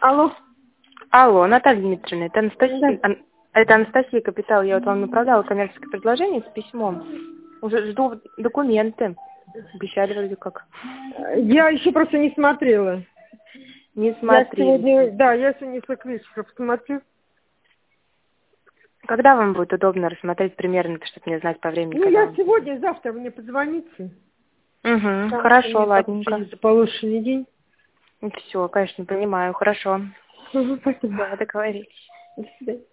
Алло. Алло, Наталья Дмитриевна, это Да. Это Анастасия Капитал. Я вот вам направляла коммерческое предложение с письмом. Уже жду документы. Обещали вроде как. Я еще просто не смотрела. Не Я смотрели. сегодня несколько к вечера посмотрю. Когда вам будет удобно рассмотреть примерно, чтобы мне знать по времени? Ну, когда я вам... сегодня, завтра вы мне позвоните. Угу, Потому что хорошо, мне так ладненько. еще заполошенный день. Все, конечно, понимаю, хорошо. Спасибо. Все, договорились. До свидания.